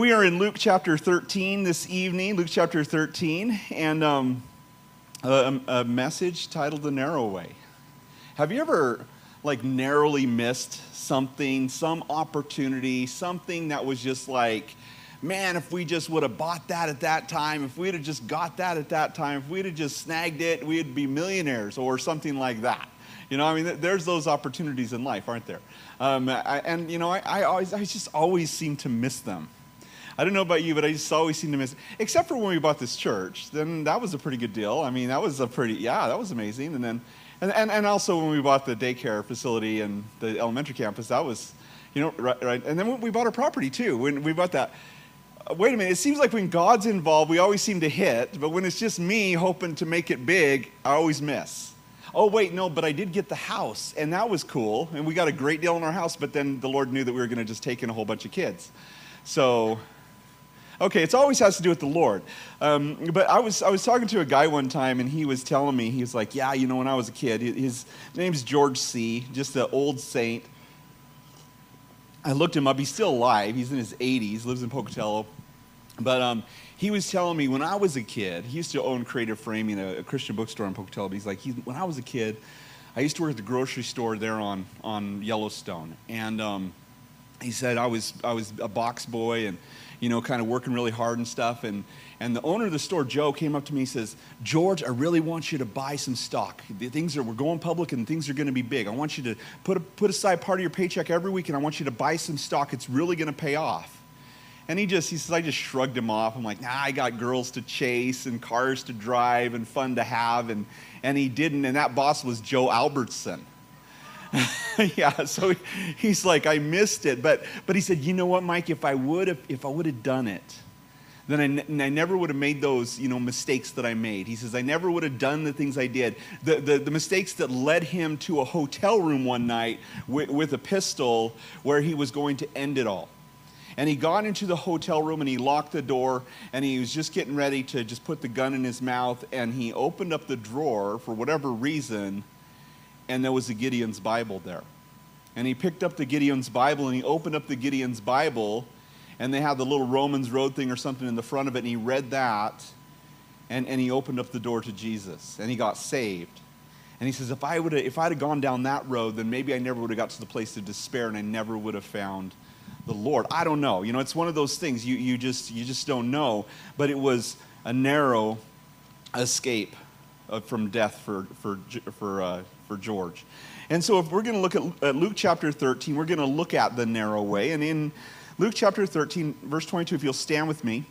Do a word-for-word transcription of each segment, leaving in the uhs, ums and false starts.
We are in Luke chapter thirteen this evening, Luke chapter thirteen, and um, a, a message titled The Narrow Way. Have you ever, like, narrowly missed something, some opportunity, something that was just like, man, if we just would have bought that at that time, if we'd have just got that at that time, if we'd have just snagged it, we'd be millionaires or something like that. You know, I mean, there's those opportunities in life, aren't there? Um, I, and, you know, I, I always, I just always seem to miss them. I don't know about you, but I just always seem to miss it. Except for when we bought this church, then that was a pretty good deal. I mean, that was a pretty, yeah, that was amazing. And then, and, and, and also when we bought the daycare facility and the elementary campus, that was, you know, right, right. And then when we bought our property too, when we bought that. Uh, wait a minute, it seems like when God's involved, we always seem to hit, but when it's just me hoping to make it big, I always miss. Oh, wait, no, but I did get the house, and that was cool, and we got a great deal on our house, but then the Lord knew that we were going to just take in a whole bunch of kids. So... Okay, it always has to do with the Lord. Um, but I was I was talking to a guy one time, and he was telling me, he was like, yeah, you know, when I was a kid, his name's George C., just an old saint. I looked him up. He's still alive. He's in his eighties, lives in Pocatello. But um, he was telling me when I was a kid, he used to own Creative Framing, a, a Christian bookstore in Pocatello. But he's like, he, when I was a kid, I used to work at the grocery store there on, on Yellowstone. And um, he said I was I was a box boy and, you know, kind of working really hard and stuff. And, and the owner of the store, Joe, came up to me and says, George, I really want you to buy some stock. The things are, we're going public and things are going to be big. I want you to put, a, put aside part of your paycheck every week and I want you to buy some stock. It's really going to pay off. And he just, he says, I just shrugged him off. I'm like, nah, I got girls to chase and cars to drive and fun to have. And, and he didn't. And that boss was Joe Albertson. Yeah, so he's like, I missed it, but but he said, you know what, Mike? If I would have, if I would have done it, then I, n- I never would have made those, you know, mistakes that I made. He says, I never would have done the things I did, the the, the mistakes that led him to a hotel room one night with, with a pistol, where he was going to end it all. And he got into the hotel room and he locked the door and he was just getting ready to just put the gun in his mouth, and he opened up the drawer for whatever reason. And there was a Gideon's Bible there. And he picked up the Gideon's Bible and he opened up the Gideon's Bible, and they had the little Romans Road thing or something in the front of it, and he read that, and, and he opened up the door to Jesus, and he got saved. And he says, if I would have, if I'd have gone down that road, then maybe I never would have got to the place of despair, and I never would have found the Lord. I don't know. You know, it's one of those things you, you just you just don't know. But it was a narrow escape from death for for for uh, for George. And so if we're going to look at, at Luke chapter thirteen, we're going to look at the narrow way. And in Luke chapter thirteen, verse twenty-two, if you'll stand with me,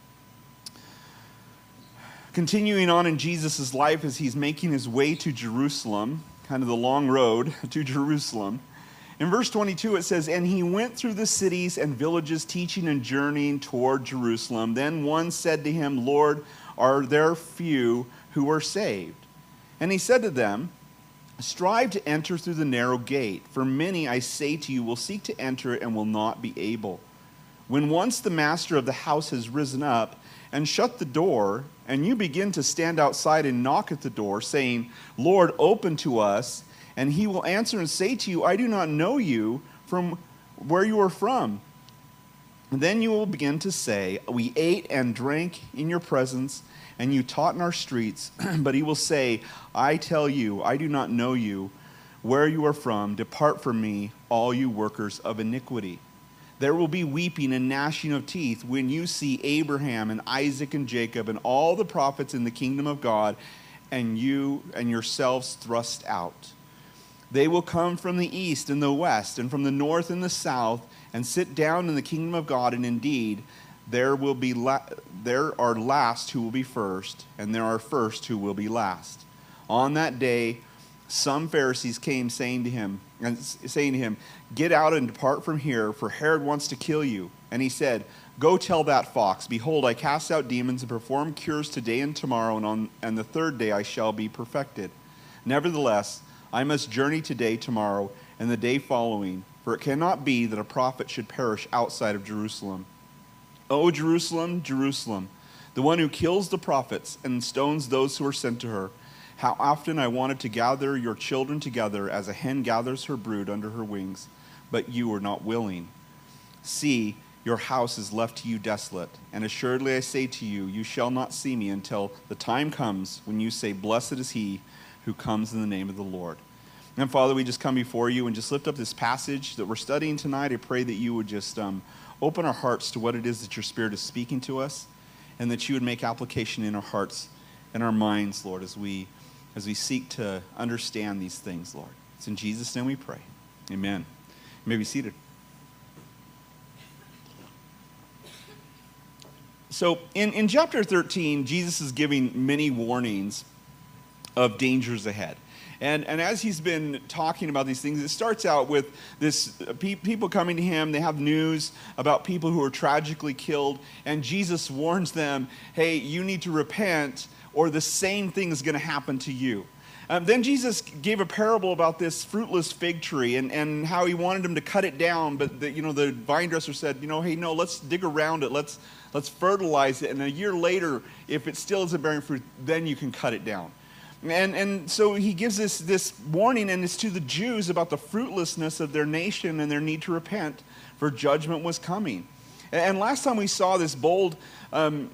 continuing on in Jesus' life as he's making his way to Jerusalem, kind of the long road to Jerusalem. In verse twenty-two it says, and he went through the cities and villages, teaching and journeying toward Jerusalem. Then one said to him, Lord, are there few who are saved? And he said to them, strive to enter through the narrow gate, for many, I say to you, will seek to enter and will not be able. When once the master of the house has risen up and shut the door, and you begin to stand outside and knock at the door, saying, Lord, open to us, and he will answer and say to you, I do not know you from where you are from. And then you will begin to say, we ate and drank in your presence, and you taught in our streets. But he will say, I tell you, I do not know you, where you are from. Depart from me, all you workers of iniquity. There will be weeping and gnashing of teeth when you see Abraham and Isaac and Jacob and all the prophets in the kingdom of God, and you and yourselves thrust out. They will come from the east and the west, and from the north and the south, and sit down in the kingdom of God, and indeed, There will be la- there are last who will be first, and there are first who will be last. On that day, some Pharisees came saying to him, and saying to him, get out and depart from here, for Herod wants to kill you. And he said, go tell that fox, behold, I cast out demons and perform cures today and tomorrow, and on and the third day I shall be perfected. Nevertheless, I must journey today, tomorrow, and the day following, for it cannot be that a prophet should perish outside of Jerusalem. O Jerusalem, Jerusalem, the one who kills the prophets and stones those who are sent to her. How often I wanted to gather your children together as a hen gathers her brood under her wings, but you were not willing. See, your house is left to you desolate. And assuredly I say to you, you shall not see me until the time comes when you say, blessed is he who comes in the name of the Lord. And Father, we just come before you and just lift up this passage that we're studying tonight. I pray that you would just um, open our hearts to what it is that your Spirit is speaking to us, and that you would make application in our hearts and our minds, Lord, as we as we seek to understand these things, Lord. It's in Jesus' name we pray. Amen. You may be seated. So in, in chapter thirteen, Jesus is giving many warnings of dangers ahead. And, and as he's been talking about these things, it starts out with this uh, pe- people coming to him. They have news about people who are tragically killed. And Jesus warns them, hey, you need to repent or the same thing is going to happen to you. Um, then Jesus gave a parable about this fruitless fig tree and, and how he wanted them to cut it down. But the, you know, the vine dresser said, you know, hey, no, let's dig around it. Let's, let's fertilize it. And a year later, if it still isn't bearing fruit, then you can cut it down. And and so he gives this, this warning, and it's to the Jews about the fruitlessness of their nation and their need to repent, for judgment was coming. And, and last time we saw this bold um,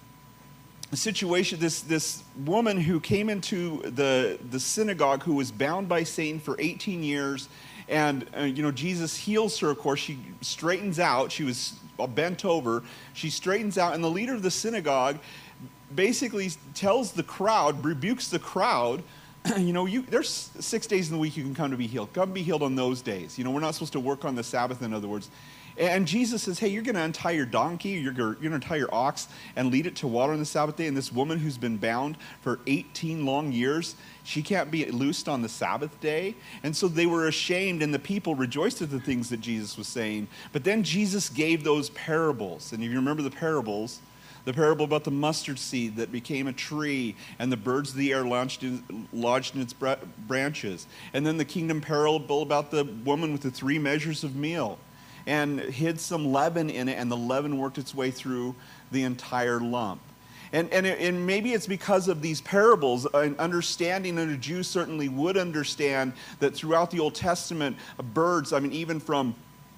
situation, this, this woman who came into the, the synagogue who was bound by Satan for eighteen years, and uh, you know, Jesus heals her, of course. She straightens out. She was bent over. She straightens out, and the leader of the synagogue basically tells the crowd, rebukes the crowd, you know, you, there's six days in the week you can come to be healed. Come be healed on those days. You know, we're not supposed to work on the Sabbath, in other words. And Jesus says, hey, you're going to untie your donkey, you're going to untie your ox and lead it to water on the Sabbath day. And this woman who's been bound for eighteen long years, she can't be loosed on the Sabbath day. And so they were ashamed, and the people rejoiced at the things that Jesus was saying. But then Jesus gave those parables. And if you remember the parables, the parable about the mustard seed that became a tree, and the birds of the air lodged in, lodged in its branches. And then the kingdom parable about the woman with the three measures of meal, and hid some leaven in it, and the leaven worked its way through the entire lump. And, and, it, and maybe it's because of these parables, an understanding, and a Jew certainly would understand that throughout the Old Testament, birds, I mean, even from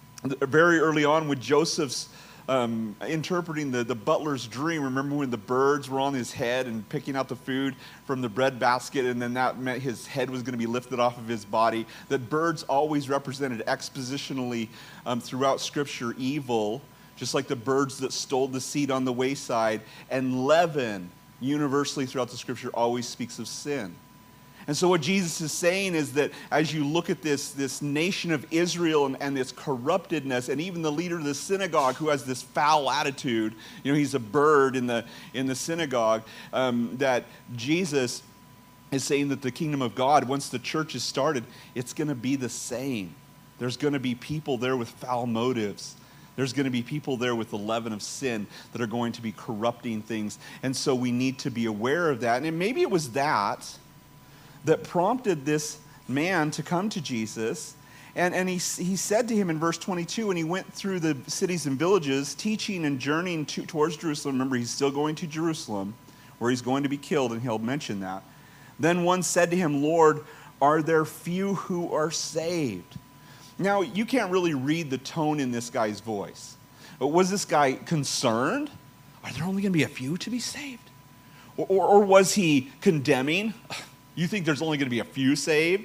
very early on with Joseph's Um, interpreting the, the butler's dream. Remember when the birds were on his head and picking out the food from the bread basket, and then that meant his head was going to be lifted off of his body? That birds always represented expositionally um, throughout Scripture evil, just like the birds that stole the seed on the wayside. And leaven, universally throughout the Scripture, always speaks of sin. And so what Jesus is saying is that as you look at this, this nation of Israel and, and this corruptedness, and even the leader of the synagogue who has this foul attitude, you know, he's a bird in the, in the synagogue, um, that Jesus is saying that the kingdom of God, once the church is started, it's going to be the same. There's going to be people there with foul motives. There's going to be people there with the leaven of sin that are going to be corrupting things. And so we need to be aware of that. And maybe it was that that prompted this man to come to Jesus. And, and he, he said to him in verse twenty-two, and he went through the cities and villages, teaching and journeying to, towards Jerusalem. Remember, he's still going to Jerusalem, where he's going to be killed, and he'll mention that. Then one said to him, Lord, are there few who are saved? Now, you can't really read the tone in this guy's voice. But was this guy concerned? Are there only going to be a few to be saved? Or, or, or was he condemning? You think there's only going to be a few saved?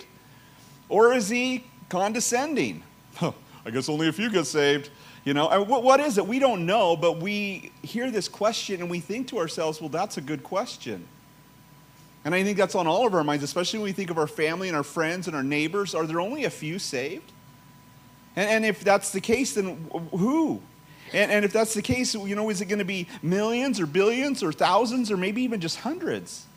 Or is he condescending? Huh, I guess only a few get saved. You know, I, what, what is it? We don't know, but we hear this question and we think to ourselves, well, that's a good question. And I think that's on all of our minds, especially when we think of our family and our friends and our neighbors. Are there only a few saved? And, and if that's the case, then who? And, and if that's the case, you know, is it going to be millions or billions or thousands or maybe even just hundreds?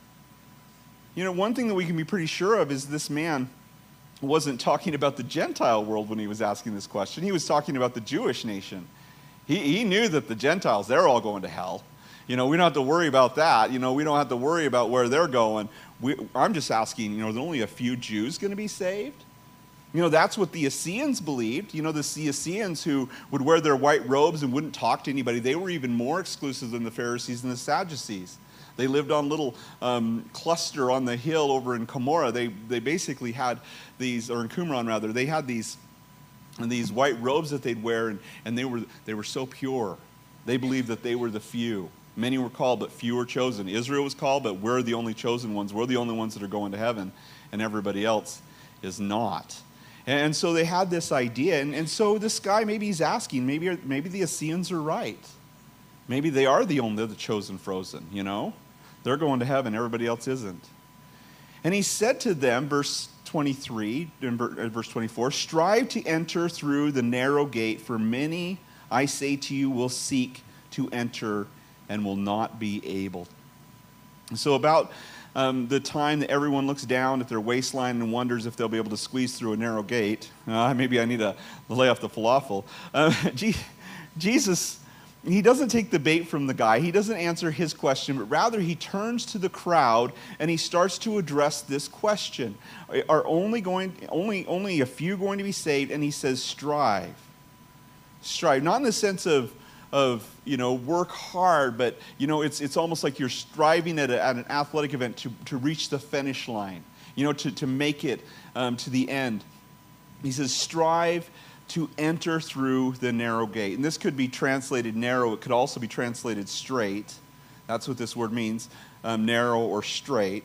You know, one thing that we can be pretty sure of is this man wasn't talking about the Gentile world when he was asking this question. He was talking about the Jewish nation. He, he knew that the Gentiles, they're all going to hell. You know, we don't have to worry about that. You know, we don't have to worry about where they're going. We, I'm just asking, you know, are there only a few Jews going to be saved? You know, that's what the Essenes believed. You know, the Essenes who would wear their white robes and wouldn't talk to anybody, they were even more exclusive than the Pharisees and the Sadducees. They lived on a little um, cluster on the hill over in Cumorah. They they basically had these, or in Qumran rather, they had these and these white robes that they'd wear, and, and they were they were so pure. They believed that they were the few. Many were called, but few were chosen. Israel was called, but we're the only chosen ones. We're the only ones that are going to heaven, and everybody else is not. And so they had this idea, and, and so this guy, maybe he's asking, maybe maybe the Essenes are right. Maybe they are the only the chosen frozen, you know? They're going to heaven, everybody else isn't. And he said to them, verse twenty-three, and verse twenty-four, strive to enter through the narrow gate, for many, I say to you, will seek to enter and will not be able. So about um, the time that everyone looks down at their waistline and wonders if they'll be able to squeeze through a narrow gate, uh, maybe I need to lay off the falafel. Uh, Jesus, he doesn't take the bait from the guy. He doesn't answer his question, but rather he turns to the crowd and he starts to address this question. Are only going, only, only a few going to be saved? And he says, strive. Strive, not in the sense of, of you know, work hard, but, you know, it's it's almost like you're striving at, a, at an athletic event to, to reach the finish line, you know, to, to make it um, to the end. He says, strive to enter through the narrow gate. And this could be translated narrow. It could also be translated straight. That's what this word means, um, narrow or straight.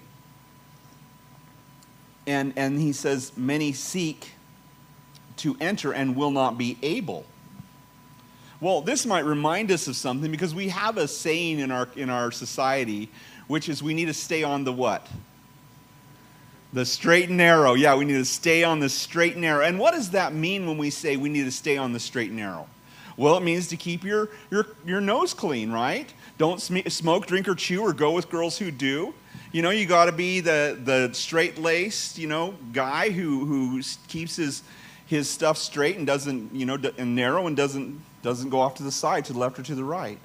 And, and he says, many seek to enter and will not be able. Well, this might remind us of something, because we have a saying in our in our society, which is we need to stay on the what? The straight and narrow. Yeah, we need to stay on the straight and narrow. And what does that mean when we say we need to stay on the straight and narrow? Well, it means to keep your your, your nose clean, right? Don't sm- smoke, drink, or chew, or go with girls who do. You know, you got to be the the straight-laced, you know, guy who who keeps his his stuff straight and doesn't, you know, and narrow and doesn't doesn't go off to the side, to the left or to the right.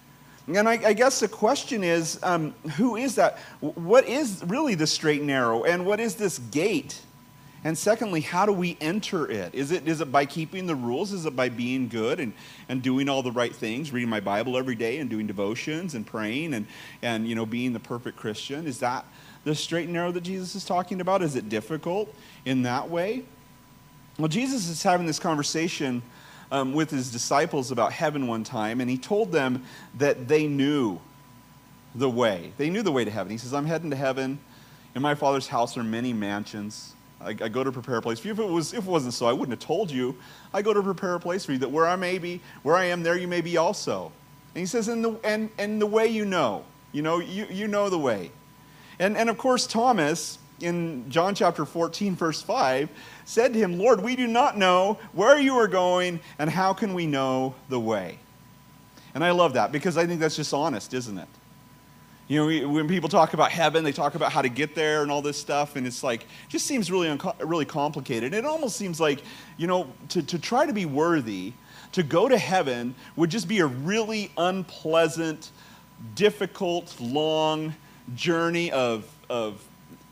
And I, I guess the question is, um, who is that? What is really the straight and narrow? And what is this gate? And secondly, how do we enter it? Is it is it by keeping the rules? Is it by being good and, and doing all the right things, reading my Bible every day and doing devotions and praying and, and you know, being the perfect Christian? Is that the straight and narrow that Jesus is talking about? Is it difficult in that way? Well, Jesus is having this conversation Um, with his disciples about heaven one time, and he told them that they knew the way. They knew the way to heaven. He says, I'm heading to heaven. In my Father's house are many mansions. I, I go to prepare a place for you. If it was, if it wasn't so, I wouldn't have told you. I go to prepare a place for you, that where I may be, where I am, there you may be also. And he says, and the and, and the way you know. You know, you, you know the way. And and of course, Thomas, in John chapter fourteen, verse five, said to him, Lord, we do not know where you are going, and how can we know the way? And I love that, because I think that's just honest, isn't it? You know, when people talk about heaven, they talk about how to get there and all this stuff, and it's like, it just seems really, unco- really complicated. It almost seems like, you know, to, to try to be worthy, to go to heaven would just be a really unpleasant, difficult, long journey of, of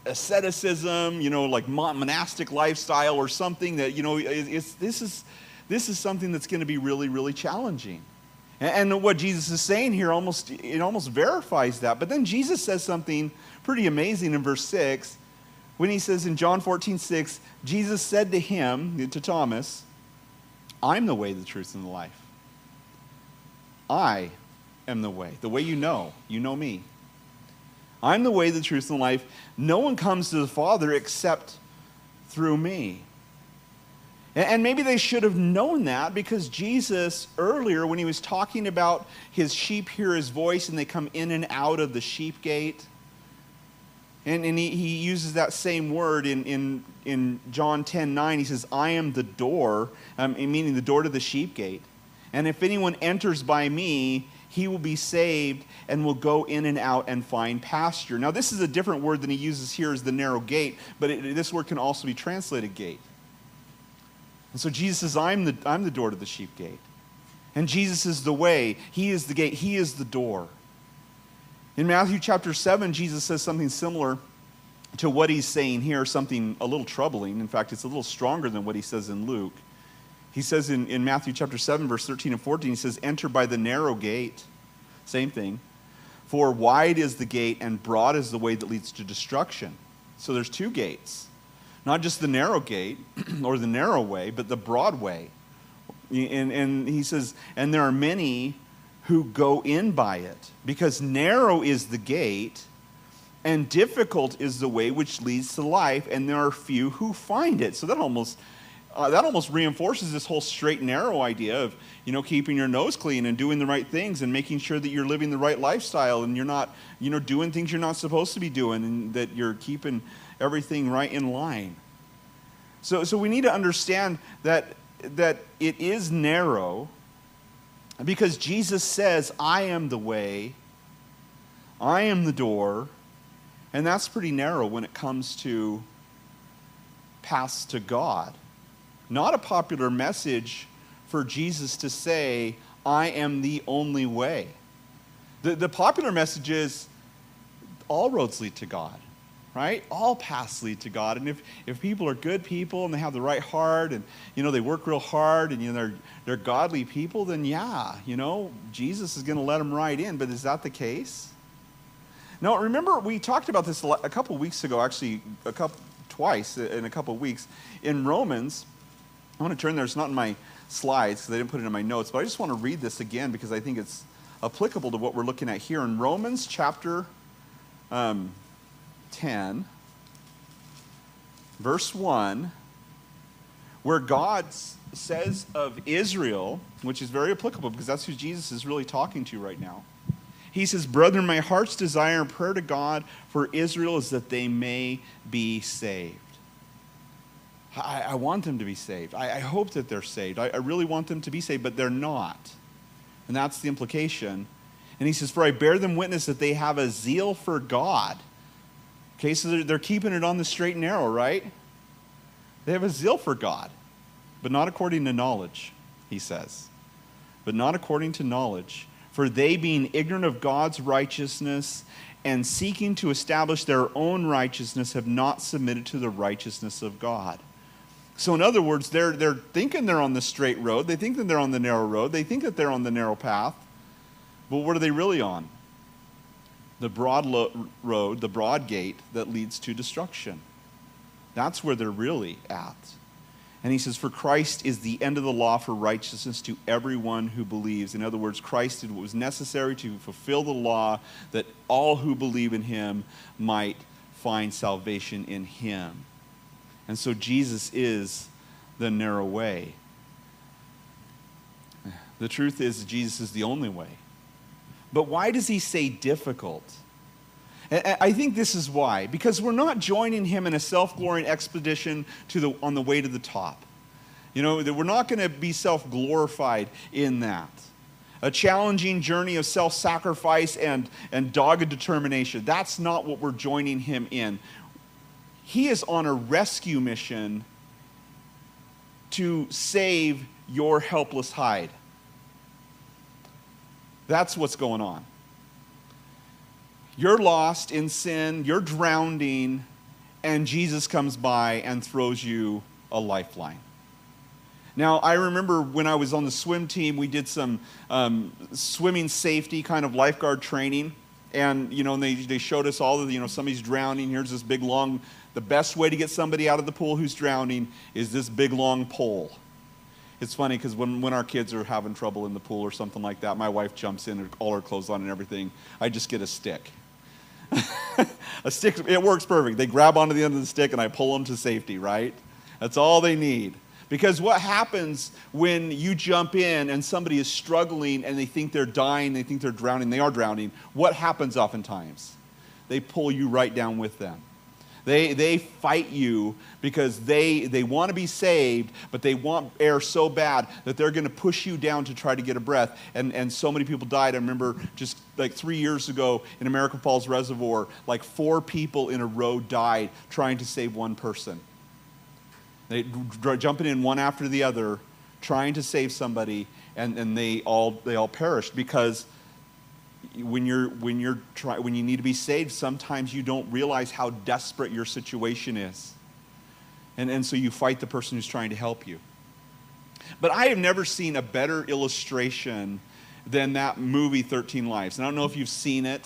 asceticism, you know, like monastic lifestyle or something that, you know, it's, this is this is something that's going to be really, really challenging. And, and what Jesus is saying here almost, it almost verifies that. But then Jesus says something pretty amazing in verse six, when he says in John fourteen six, Jesus said to him, to Thomas, I'm the way, the truth, and the life. I am the way. The way you know. You know me. I'm the way, the truth, and the life. No one comes to the Father except through me. And maybe they should have known that, because Jesus, earlier, when he was talking about his sheep hear his voice and they come in and out of the sheep gate, and, and he, he uses that same word in, in, in John ten nine. He says, I am the door, um, meaning the door to the sheep gate. And if anyone enters by me, he will be saved and will go in and out and find pasture. Now, this is a different word than he uses here as the narrow gate, but it, this word can also be translated gate. And so Jesus says, I'm the, I'm the door to the sheep gate. And Jesus is the way. He is the gate. He is the door. In Matthew chapter seven, Jesus says something similar to what he's saying here, something a little troubling. In fact, it's a little stronger than what he says in Luke. He says in, in Matthew chapter seven, verse thirteen and fourteen, he says, enter by the narrow gate. Same thing. For wide is the gate and broad is the way that leads to destruction. So there's two gates. Not just the narrow gate or the narrow way, but the broad way. And, and he says, and there are many who go in by it, because narrow is the gate and difficult is the way which leads to life, and there are few who find it. So that almost uh, that almost reinforces this whole straight and narrow idea of, you know, keeping your nose clean and doing the right things and making sure that you're living the right lifestyle and you're not, you know, doing things you're not supposed to be doing, and that you're keeping everything right in line. So so we need to understand that that it is narrow because Jesus says, I am the way, I am the door, and that's pretty narrow when it comes to paths to God. Not a popular message for Jesus to say, I am the only way. The, the popular message is, all roads lead to God, right? All paths lead to God. And if, if people are good people and they have the right heart and, you know, they work real hard and, you know, they're, they're godly people, then yeah, you know, Jesus is going to let them right in. But is that the case? Now, remember, we talked about this a couple weeks ago, actually, a couple, twice in a couple of weeks. In Romans, I want to turn there. It's not in my slides because I didn't put it in my notes, but I just want to read this again because I think it's applicable to what we're looking at here. In Romans chapter um, ten, verse one, where God says of Israel, which is very applicable because that's who Jesus is really talking to right now. He says, brethren, my heart's desire and prayer to God for Israel is that they may be saved. I, I want them to be saved. I, I hope that they're saved. I, I really want them to be saved, but they're not. And that's the implication. And he says, for I bear them witness that they have a zeal for God. Okay, so they're, they're keeping it on the straight and narrow, right? They have a zeal for God, but not according to knowledge, he says. But not according to knowledge. For they, being ignorant of God's righteousness and seeking to establish their own righteousness, have not submitted to the righteousness of God. So in other words, they're, they're thinking they're on the straight road. They think that they're on the narrow road. They think that they're on the narrow path. But what are they really on? The broad lo- road, the broad gate that leads to destruction. That's where they're really at. And he says, for Christ is the end of the law for righteousness to everyone who believes. In other words, Christ did what was necessary to fulfill the law, that all who believe in him might find salvation in him. And so Jesus is the narrow way. The truth is, Jesus is the only way. But why does he say difficult? I think this is why. Because we're not joining him in a self-glorying expedition to the, on the way to the top. You know, that we're not going to be self-glorified in that. A challenging journey of self-sacrifice and, and dogged determination. That's not what we're joining him in. He is on a rescue mission to save your helpless hide. That's what's going on. You're lost in sin, you're drowning, and Jesus comes by and throws you a lifeline. Now, I remember when I was on the swim team, we did some um, swimming safety kind of lifeguard training. And, you know, and they, they showed us all of, you know, somebody's drowning. Here's this big, long, the best way to get somebody out of the pool who's drowning is this big, long pole. It's funny because when, when our kids are having trouble in the pool or something like that, my wife jumps in, all her clothes on and everything. I just get a stick. A stick, it works perfect. They grab onto the end of the stick and I pull them to safety, right? That's all they need. Because what happens when you jump in and somebody is struggling and they think they're dying, they think they're drowning, they are drowning, what happens oftentimes? They pull you right down with them. They, they fight you because they, they want to be saved, but they want air so bad that they're going to push you down to try to get a breath. And, and so many people died. I remember just like three years ago in American Falls Reservoir, like four people in a row died trying to save one person. They d- jumping in one after the other, trying to save somebody, and, and they all they all perished because when you're when you're try, when you need to be saved, sometimes you don't realize how desperate your situation is, and and so you fight the person who's trying to help you. But I have never seen a better illustration than that movie thirteen Lives. And I don't know if you've seen it.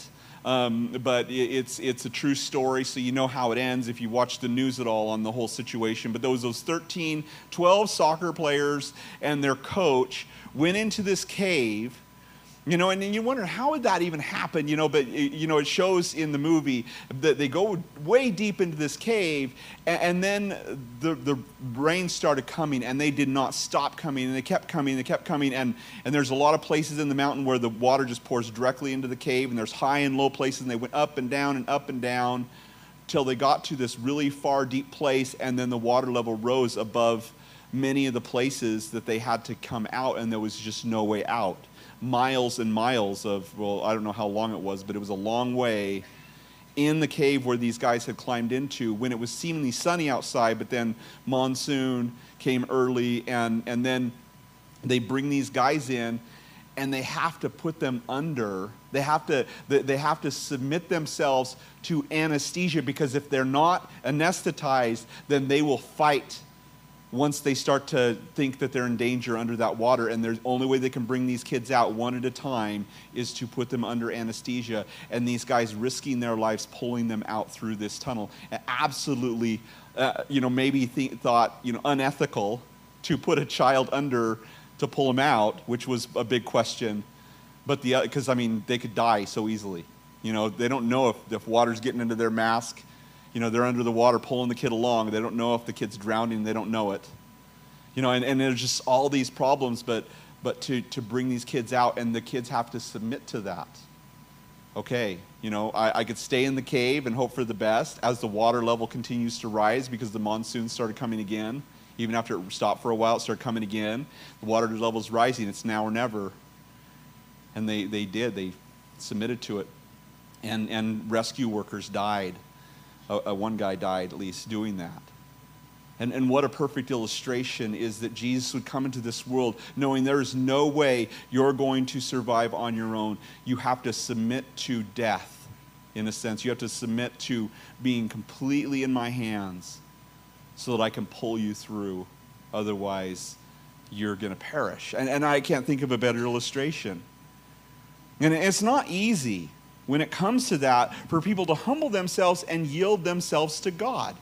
Um, but it's it's a true story, so you know how it ends if you watch the news at all on the whole situation. But those those thirteen, twelve soccer players and their coach went into this cave, you know, and then you wonder, how would that even happen, you know, but, you know, it shows in the movie that they go way deep into this cave, and, and then the, the rain started coming, and they did not stop coming, and they kept coming, they kept coming, and, and there's a lot of places in the mountain where the water just pours directly into the cave, and there's high and low places, and they went up and down and up and down till they got to this really far, deep place, and then the water level rose above many of the places that they had to come out, and there was just no way out. Miles and miles of, well, I don't know how long it was, but it was a long way in the cave where these guys had climbed into when it was seemingly sunny outside, but then monsoon came early, and, and then they bring these guys in, and they have to put them under, they have to, they have to submit themselves to anesthesia, because if they're not anesthetized, then they will fight once they start to think that they're in danger under that water. And the only way they can bring these kids out one at a time is to put them under anesthesia. And these guys risking their lives pulling them out through this tunnel. And absolutely, uh, you know, maybe th- thought, you know, unethical to put a child under to pull them out, which was a big question. But the, because I mean, they could die so easily. You know, they don't know if, if water's getting into their mask. You know, they're under the water pulling the kid along. They don't know if the kid's drowning. They don't know it. You know, and, and there's just all these problems, but but to, to bring these kids out, and the kids have to submit to that. Okay, you know, I, I could stay in the cave and hope for the best as the water level continues to rise, because the monsoon started coming again. Even after it stopped for a while, it started coming again. The water level's rising. It's now or never. And they, they did. They submitted to it. And, and rescue workers died. Uh, one guy died, at least, doing that. And, and what a perfect illustration is that Jesus would come into this world knowing there is no way you're going to survive on your own. You have to submit to death, in a sense. You have to submit to being completely in my hands so that I can pull you through. Otherwise, you're going to perish. And, and I can't think of a better illustration. And it's not easy, when it comes to that, for people to humble themselves and yield themselves to God.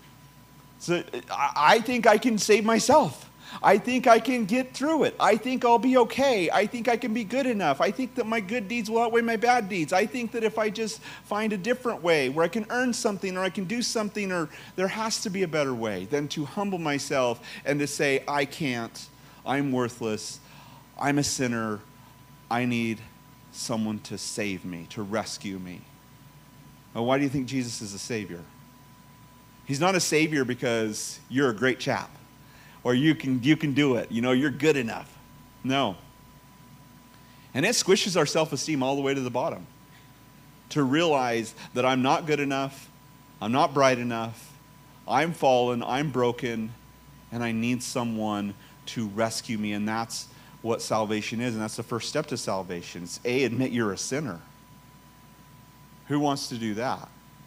So I think I can save myself. I think I can get through it. I think I'll be okay. I think I can be good enough. I think that my good deeds will outweigh my bad deeds. I think that if I just find a different way where I can earn something, or I can do something, or there has to be a better way than to humble myself and to say, I can't. I'm worthless. I'm a sinner. I need someone to save me, to rescue me. Well, why do you think Jesus is a savior? He's not a savior because you're a great chap, or you can you can do it. You know, you're good enough. No. And it squishes our self-esteem all the way to the bottom. To realize that I'm not good enough, I'm not bright enough, I'm fallen, I'm broken, and I need someone to rescue me. And that's what salvation is, and that's the first step to salvation. It's A, admit you're a sinner. Who wants to do that?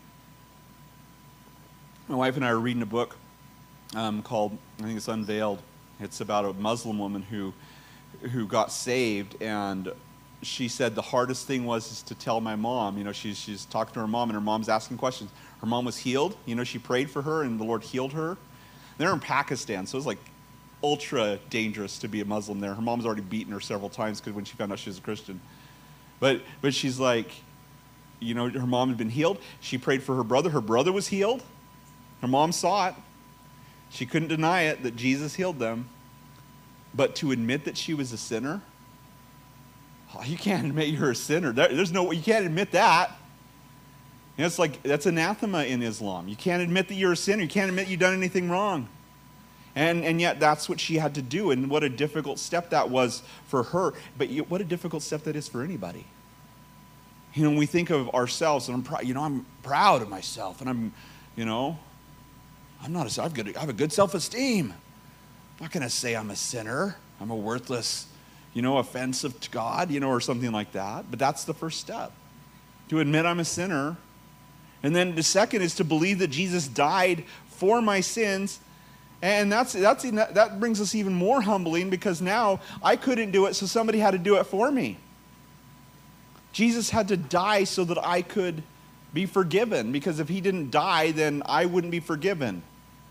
My wife and I are reading a book um, called, I think it's Unveiled. It's about a Muslim woman who who got saved, and she said the hardest thing was is to tell my mom. You know, she's she's talking to her mom, and her mom's asking questions. Her mom was healed. You know, she prayed for her, and the Lord healed her. They're in Pakistan, so it was like ultra dangerous to be a Muslim there. Her mom's already beaten her several times because when she found out she was a Christian. But but she's like, you know, her mom had been healed. She prayed for her brother. Her brother was healed. Her mom saw it. She couldn't deny it, that Jesus healed them. But to admit that she was a sinner, oh, you can't admit you're a sinner. There, there's no, you can't admit that. You know, it's like, that's anathema in Islam. You can't admit that you're a sinner. You can't admit you've done anything wrong. And and yet that's what she had to do, and what a difficult step that was for her. But you, what a difficult step that is for anybody. You know, when we think of ourselves, and I'm proud, you know, I'm proud of myself, and I'm, you know, I'm not a, I've got, I have a good self-esteem. I'm not going to say I'm a sinner. I'm a worthless, you know, offensive to God, you know, or something like that. But that's the first step, to admit I'm a sinner. And then the second is to believe that Jesus died for my sins. And that's, that's, that brings us even more humbling, because now I couldn't do it, so somebody had to do it for me. Jesus had to die so that I could be forgiven, because if he didn't die, then I wouldn't be forgiven.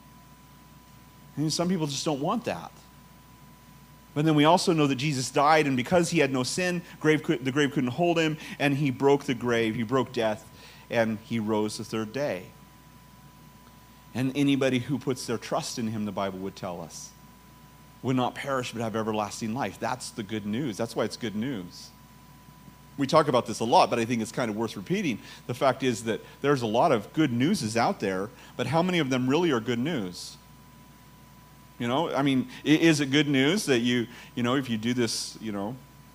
And some people just don't want that. But then we also know that Jesus died, and because he had no sin, grave could, the grave couldn't hold him, and he broke the grave, he broke death, and he rose the third day. And anybody who puts their trust in him, the Bible would tell us, will not perish but have everlasting life. That's the good news. That's why it's good news. We talk about this a lot, but I think it's kind of worth repeating. The fact is that there's a lot of good news out there, but how many of them really are good news? You know, I mean, is it good news that you, you know, if you do this, you know,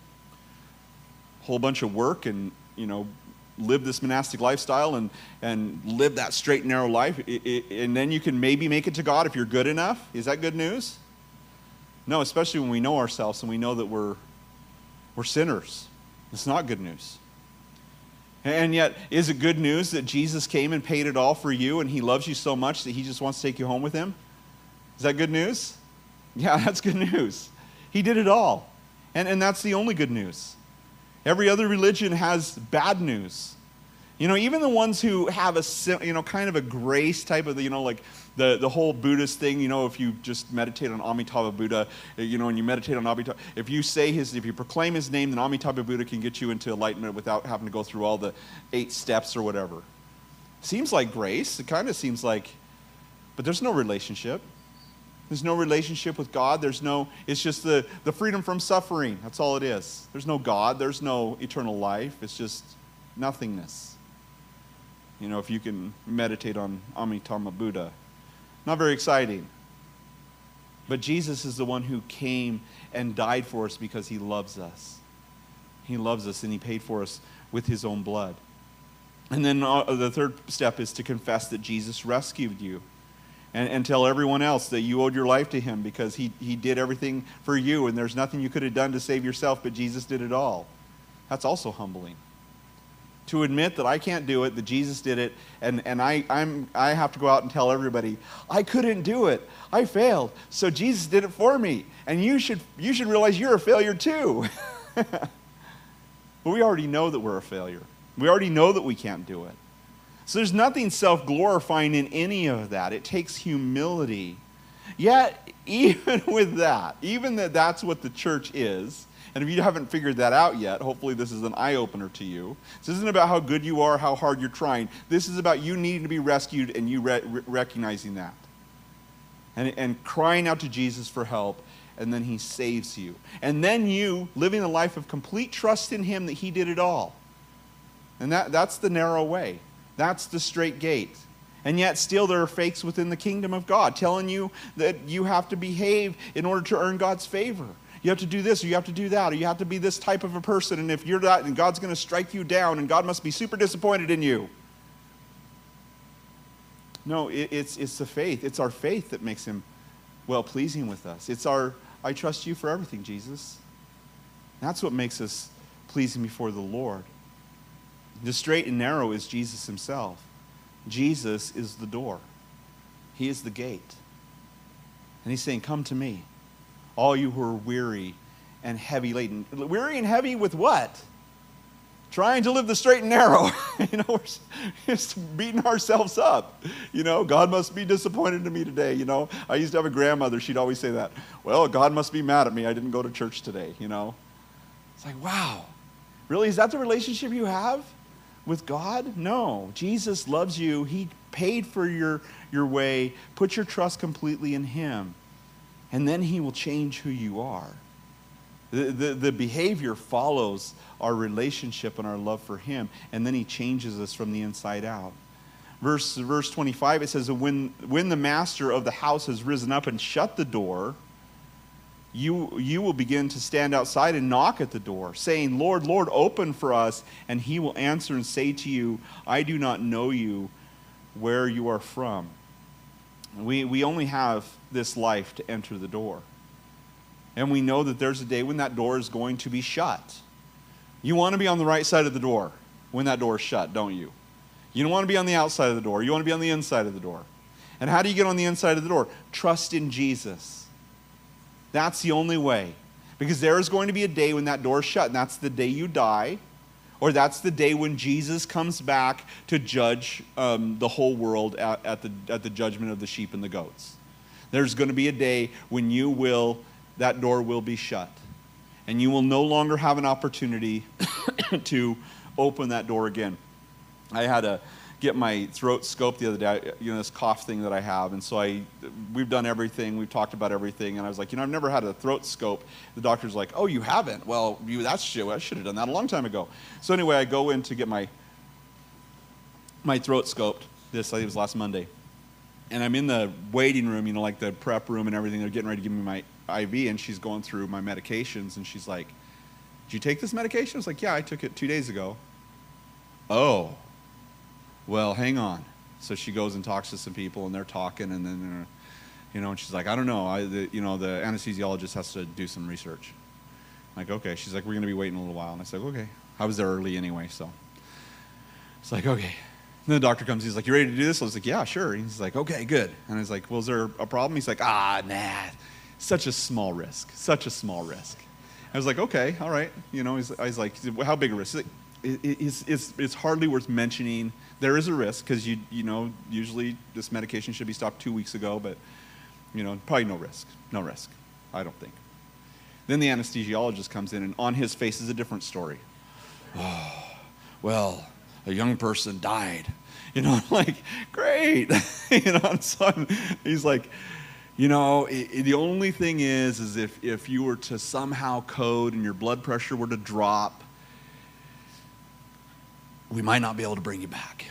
whole bunch of work and, you know, live this monastic lifestyle and, and live that straight and narrow life, it, it, and then you can maybe make it to God if you're good enough? Is that good news? No, especially when we know ourselves and we know that we're, we're sinners. It's not good news. And yet, is it good news that Jesus came and paid it all for you, and he loves you so much that he just wants to take you home with him? Is that good news? Yeah, that's good news. He did it all. And, and that's the only good news. Every other religion has bad news. You know, even the ones who have a, you know, kind of a grace type of, you know, like the, the whole Buddhist thing, you know, if you just meditate on Amitabha Buddha, you know, and you meditate on Amitabha, if you say his, if you proclaim his name, then Amitabha Buddha can get you into enlightenment without having to go through all the eight steps or whatever. Seems like grace. It kind of seems like, but there's no relationship. There's no relationship with God. There's no, it's just the, the freedom from suffering. That's all it is. There's no God. There's no eternal life. It's just nothingness. You know, if you can meditate on Amitabha Buddha. Not very exciting. But Jesus is the one who came and died for us because he loves us. He loves us and he paid for us with his own blood. And then uh, the third step is to confess that Jesus rescued you. And, and tell everyone else that you owed your life to him because he, he did everything for you and there's nothing you could have done to save yourself, but Jesus did it all. That's also humbling. To admit that I can't do it, that Jesus did it, and, and I, I'm, I have to go out and tell everybody, I couldn't do it. I failed. So Jesus did it for me. And you should, you should realize you're a failure too. But we already know that we're a failure. We already know that we can't do it. So there's nothing self-glorifying in any of that. It takes humility. Yet, even with that, even that that's what the church is, and if you haven't figured that out yet, hopefully this is an eye-opener to you. This isn't about how good you are, how hard you're trying. This is about you needing to be rescued and you re- recognizing that. And, and crying out to Jesus for help, and then he saves you. And then you living a life of complete trust in him that he did it all. And that, that's the narrow way. That's the straight gate. And yet still there are fakes within the kingdom of God telling you that you have to behave in order to earn God's favor. You have to do this, or you have to do that, or you have to be this type of a person, and if you're not, and God's going to strike you down, and God must be super disappointed in you. No, it, it's, it's the faith. It's our faith that makes him well-pleasing with us. It's our, I trust you for everything, Jesus. That's what makes us pleasing before the Lord. The straight and narrow is Jesus himself. Jesus is the door. He is the gate. And he's saying, come to me, all you who are weary and heavy laden. Weary and heavy with what? Trying to live the straight and narrow. You know, we're just beating ourselves up. You know, God must be disappointed in me today. You know, I used to have a grandmother. She'd always say that. Well, God must be mad at me. I didn't go to church today, you know. It's like, wow. Really? Is that the relationship you have with God? No. Jesus loves you. He paid for your, your way. Put your trust completely in him. And then he will change who you are. The, the, the behavior follows our relationship and our love for him. And then he changes us from the inside out. Verse, verse twenty-five, it says, when, when the master of the house has risen up and shut the door, You, you will begin to stand outside and knock at the door, saying, Lord, Lord, open for us. And he will answer and say to you, I do not know you, where you are from. We, we only have this life to enter the door. And we know that there's a day when that door is going to be shut. You want to be on the right side of the door when that door is shut, don't you? You don't want to be on the outside of the door. You want to be on the inside of the door. And how do you get on the inside of the door? Trust in Jesus. That's the only way. Because there is going to be a day when that door is shut, and that's the day you die, Or that's the day when Jesus comes back to judge um, the whole world at, at, the, at the judgment of the sheep and the goats. There's going to be a day when you will, that door will be shut. And you will no longer have an opportunity to open that door again. I had to get my throat scoped the other day, you know, this cough thing that I have. And so I, we've done everything. We've talked about everything. And I was like, you know, I've never had a throat scope. The doctor's like, oh, you haven't? Well, you, that's shit. I should have done that a long time ago. So anyway, I go in to get my, my throat scoped. This, I think it was last Monday. And I'm in the waiting room, you know, like the prep room and everything. They're getting ready to give me my I V. And she's going through my medications. And she's like, did you take this medication? I was like, yeah, I took it two days ago. Oh. Well, hang on. So she goes and talks to some people, and they're talking, and then, you know, and she's like, I don't know. I, the, you know, the anesthesiologist has to do some research. I'm like, okay. She's like, we're going to be waiting a little while. And I said, okay. I was there early anyway, so. It's like, okay. And then the doctor comes. He's like, you ready to do this? I was like, yeah, sure. And he's like, okay, good. And I was like, well, is there a problem? He's like, ah, nah. Such a small risk. Such a small risk. I was like, okay, all right. You know, he's, I was like, how big a risk? He's like, it, it's, it's, it's hardly worth mentioning. There is a risk because, you you know, usually this medication should be stopped two weeks ago, but, you know, probably no risk. No risk, I don't think. Then the anesthesiologist comes in, and on his face is a different story. Oh, well, a young person died. You know, I'm like, great. you know, and so I'm, he's like, you know, it, it, the only thing is, is if, if you were to somehow code and your blood pressure were to drop, we might not be able to bring you back.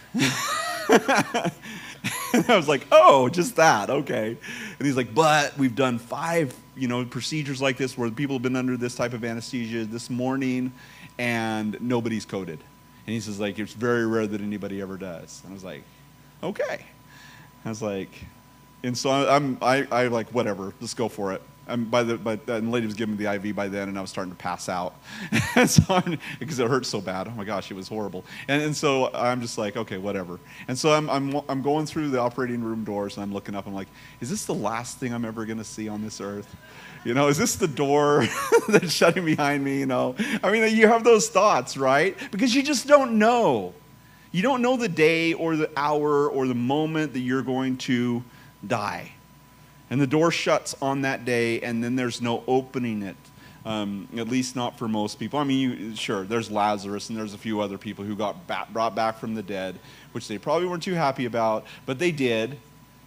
And I was like, oh, just that, okay. And he's like, but we've done five, you know, procedures like this where people have been under this type of anesthesia this morning, and nobody's coded. And he says, like, it's very rare that anybody ever does. And I was like, okay. I was like, and so I'm, I, I like, whatever, let's go for it. And by the, by, and the lady was giving me the I V by then, and I was starting to pass out, and so I'm, because it hurt so bad. Oh my gosh, it was horrible. And, and so I'm just like, okay, whatever. And so I'm, I'm, I'm going through the operating room doors, and I'm looking up. I'm like, is this the last thing I'm ever going to see on this earth? You know, is this the door that's shutting behind me? You know, I mean, you have those thoughts, right? Because you just don't know. You don't know the day or the hour or the moment that you're going to die. And the door shuts on that day, and then there's no opening it, um, at least not for most people. I mean, you, sure, there's Lazarus, and there's a few other people who got back, brought back from the dead, which they probably weren't too happy about, but they did,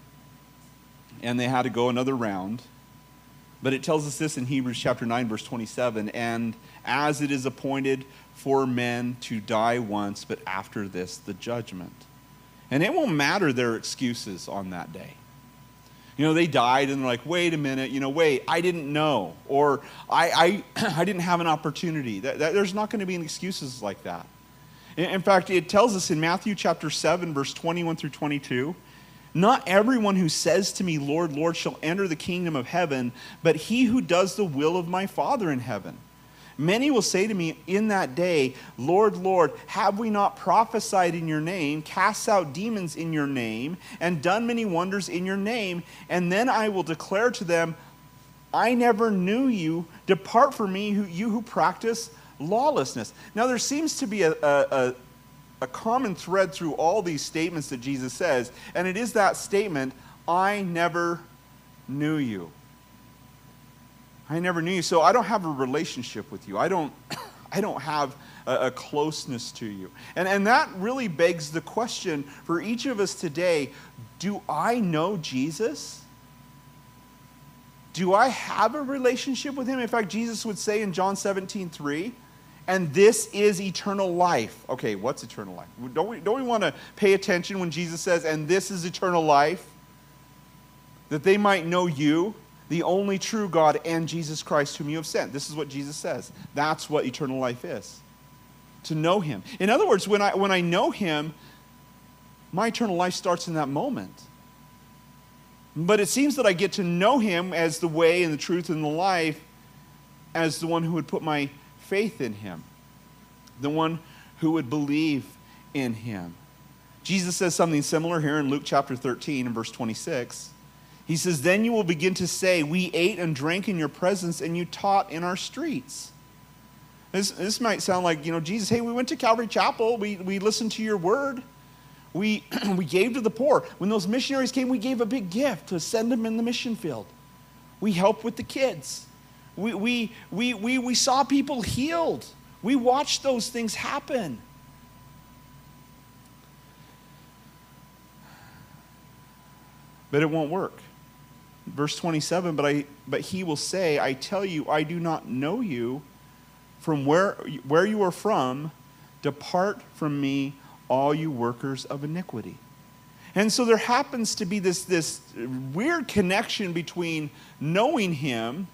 and they had to go another round. But it tells us this in Hebrews chapter nine, verse twenty-seven, and as it is appointed for men to die once, but after this, the judgment. And it won't matter their excuses on that day. You know, they died, and they're like, wait a minute, you know, wait, I didn't know, or I I, I didn't have an opportunity. That, that, there's not going to be any excuses like that. In, in fact, it tells us in Matthew chapter seven, verse twenty-one through twenty-two, not everyone who says to me, Lord, Lord, shall enter the kingdom of heaven, but he who does the will of my Father in heaven. Many will say to me in that day, Lord, Lord, have we not prophesied in your name, cast out demons in your name, and done many wonders in your name? And then I will declare to them, I never knew you. Depart from me, you who practice lawlessness. Now there seems to be a, a, a common thread through all these statements that Jesus says, and it is that statement, I never knew you. I never knew you, so I don't have a relationship with you. I don't, I don't have a, a closeness to you. And, and that really begs the question for each of us today, do I know Jesus? Do I have a relationship with him? In fact, Jesus would say in John seventeen three, and this is eternal life. Okay, what's eternal life? Don't we, don't we want to pay attention when Jesus says, and this is eternal life? That they might know you, the only true God, and Jesus Christ whom you have sent. This is what Jesus says. That's what eternal life is. To know him. In other words, when I, when I know him, my eternal life starts in that moment. But it seems that I get to know him as the way and the truth and the life, as the one who would put my faith in him. The one who would believe in him. Jesus says something similar here in Luke chapter thirteen and verse twenty-six. He says, then you will begin to say, we ate and drank in your presence, and you taught in our streets. This, this might sound like, you know, Jesus, hey, we went to Calvary Chapel. We, we listened to your word. We, we gave to the poor. When those missionaries came, we gave a big gift to send them in the mission field. We helped with the kids. We, we, we, we, we saw people healed. We watched those things happen. But it won't work. Verse twenty-seven, but I but he will say, I tell you, I do not know you. From where, where you are from, depart from me, all you workers of iniquity. And so there happens to be this, this weird connection between knowing him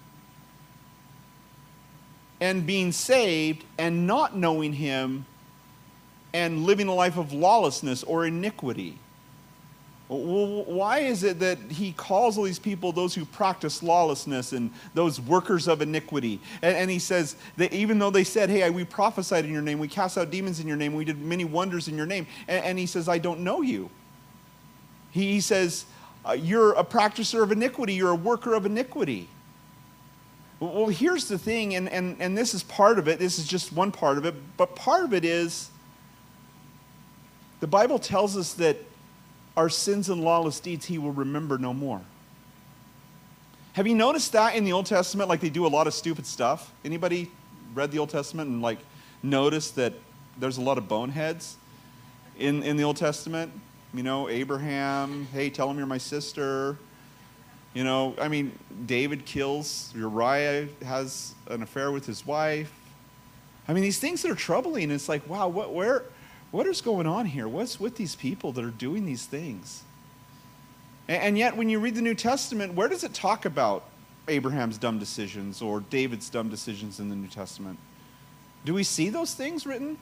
and being saved and not knowing him and living a life of lawlessness or iniquity. Well, why is it that he calls all these people those who practice lawlessness and those workers of iniquity? And, and he says that even though they said, hey, we prophesied in your name, we cast out demons in your name, we did many wonders in your name, and, and he says, I don't know you. He, he says, uh, you're a practicer of iniquity, you're a worker of iniquity. Well, here's the thing, and, and, and this is part of it, this is just one part of it, but part of it is the Bible tells us that our sins and lawless deeds he will remember no more. Have you noticed that in the Old Testament, like they do a lot of stupid stuff? Anybody read the Old Testament and like noticed that there's a lot of boneheads in, in the Old Testament? You know, Abraham, hey, tell him you're my sister. You know, I mean, David kills, Uriah has an affair with his wife. I mean, these things that are troubling, it's like, wow, what, where... What is going on here? What's with these people that are doing these things? And yet, when you read the New Testament, where does it talk about Abraham's dumb decisions or David's dumb decisions in the New Testament? Do we see those things written?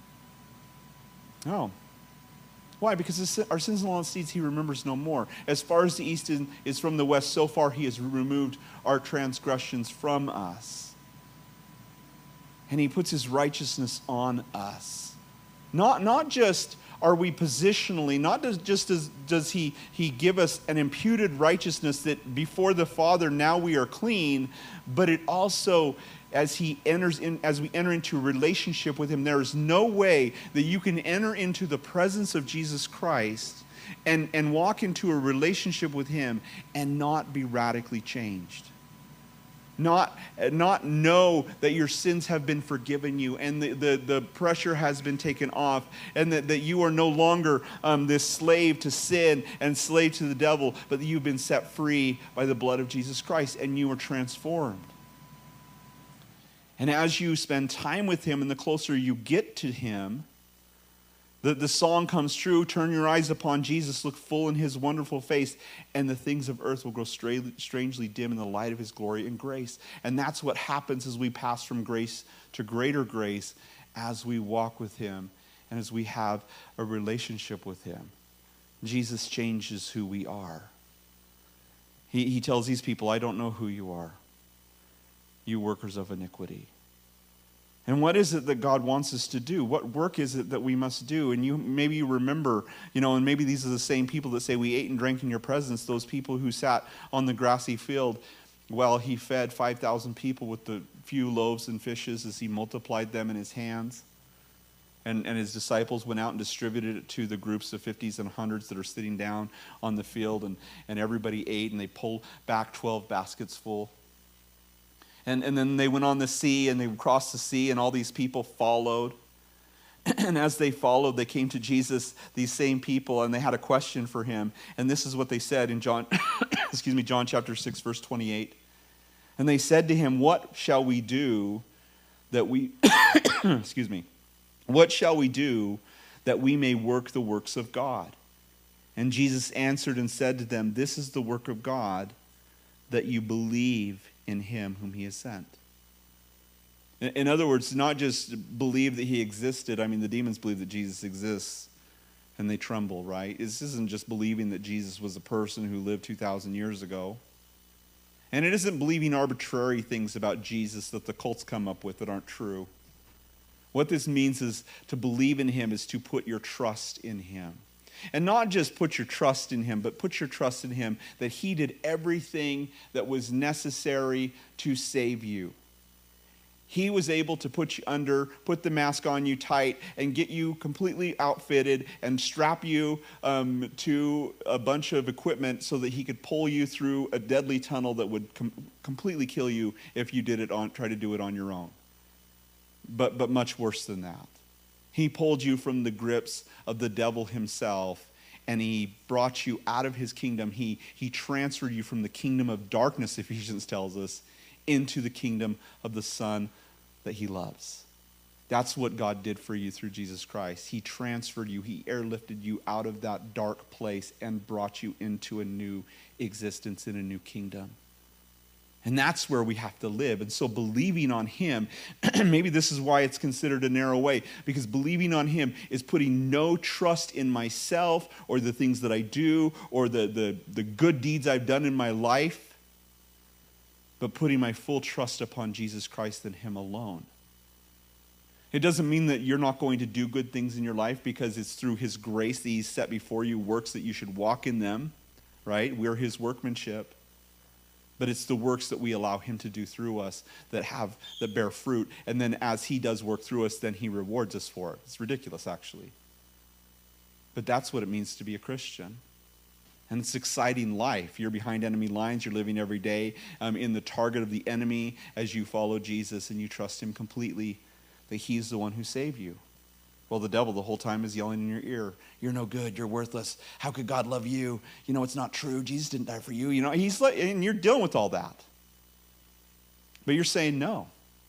No. Why? Because our sins and lawless deeds he remembers no more. As far as the east is from the west, so far he has removed our transgressions from us. And he puts his righteousness on us. Not, not just are we positionally, not does, just does, does he, he give us an imputed righteousness that before the Father now we are clean, but it also, as he enters in, as we enter into a relationship with him, there is no way that you can enter into the presence of Jesus Christ and, and walk into a relationship with him and not be radically changed. Not, not know that your sins have been forgiven you and the, the, the pressure has been taken off and that, that you are no longer um, this slave to sin and slave to the devil, but that you've been set free by the blood of Jesus Christ and you are transformed. And as you spend time with him and the closer you get to him, The, the song comes true, turn your eyes upon Jesus, look full in his wonderful face, and the things of earth will grow stra- strangely dim in the light of his glory and grace. And that's what happens as we pass from grace to greater grace as we walk with him and as we have a relationship with him. Jesus changes who we are. He, he tells these people, I don't know who you are, you workers of iniquity. And what is it that God wants us to do? What work is it that we must do? And you maybe you remember, you know, and maybe these are the same people that say we ate and drank in your presence, those people who sat on the grassy field while he fed five thousand people with the few loaves and fishes as he multiplied them in his hands. And, and his disciples went out and distributed it to the groups of fifties and hundreds that are sitting down on the field. And, and everybody ate and they pulled back twelve baskets full. And, and then they went on the sea and they crossed the sea and all these people followed. And as they followed, they came to Jesus, these same people, and they had a question for him. And this is what they said in John, excuse me, John chapter six, verse twenty-eight. And they said to him, what shall we do that we, excuse me, what shall we do that we may work the works of God? And Jesus answered and said to them, this is the work of God, that you believe in him whom he has sent. In other words, not just believe that he existed. I mean, the demons believe that Jesus exists and they tremble, right? This isn't just believing that Jesus was a person who lived two thousand years ago. And it isn't believing arbitrary things about Jesus that the cults come up with that aren't true. What this means is to believe in him is to put your trust in him. And not just put your trust in him, but put your trust in him that he did everything that was necessary to save you. He was able to put you under, put the mask on you tight, and get you completely outfitted and strap you um, to a bunch of equipment so that he could pull you through a deadly tunnel that would com- completely kill you if you did it on, try to do it on your own. But, but much worse than that. He pulled you from the grips of the devil himself, and he brought you out of his kingdom. He, he transferred you from the kingdom of darkness, Ephesians tells us, into the kingdom of the Son that he loves. That's what God did for you through Jesus Christ. He transferred you, he airlifted you out of that dark place and brought you into a new existence in a new kingdom. And that's where we have to live. And so believing on him, maybe this is why it's considered a narrow way, because believing on him is putting no trust in myself or the things that I do or the, the, the good deeds I've done in my life, but putting my full trust upon Jesus Christ and him alone. It doesn't mean that you're not going to do good things in your life, because it's through his grace that he's set before you works that you should walk in them, right? We're his workmanship. But it's the works that we allow him to do through us that have, that bear fruit. And then as he does work through us, then he rewards us for it. It's ridiculous, actually. But that's what it means to be a Christian. And it's exciting life. You're behind enemy lines. You're living every day um, in the target of the enemy as you follow Jesus and you trust him completely that he's the one who saved you. Well, the devil the whole time is yelling in your ear, you're no good, you're worthless. How could God love you? You know, it's not true. Jesus didn't die for you. You know, he's like, and you're dealing with all that. But you're saying, no.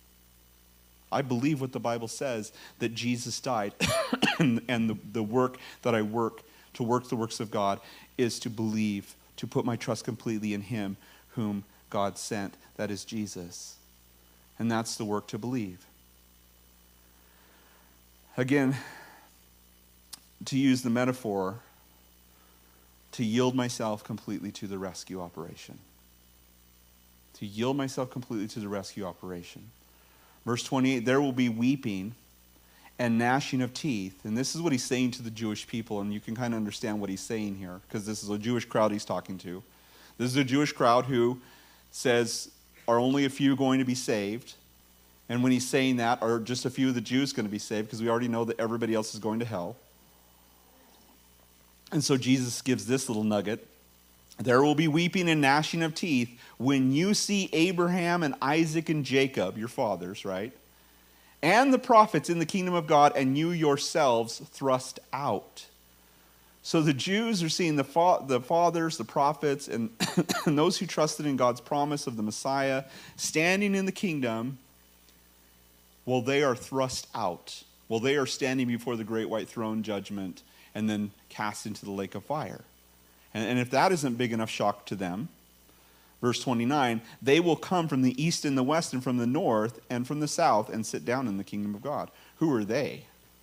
I believe what the Bible says, that Jesus died and, and the, the work that I work, to work the works of God, is to believe, to put my trust completely in him whom God sent, that is Jesus. And that's the work to believe. Again, to use the metaphor, to yield myself completely to the rescue operation. To yield myself completely to the rescue operation. Verse twenty-eight, there will be weeping and gnashing of teeth. And this is what he's saying to the Jewish people, and you can kind of understand what he's saying here, because this is a Jewish crowd he's talking to. This is a Jewish crowd who says, are only a few going to be saved? And when he's saying that, are just a few of the Jews going to be saved? Because we already know that everybody else is going to hell. And so Jesus gives this little nugget. There will be weeping and gnashing of teeth when you see Abraham and Isaac and Jacob, your fathers, right? And the prophets in the kingdom of God, and you yourselves thrust out. So the Jews are seeing the, fa- the fathers, the prophets, and, and those who trusted in God's promise of the Messiah standing in the kingdom. Well, they are thrust out. Well, they are standing before the great white throne judgment and then cast into the lake of fire. And, and if that isn't big enough shock to them, verse twenty-nine, they will come from the east and the west and from the north and from the south and sit down in the kingdom of God. Who are they?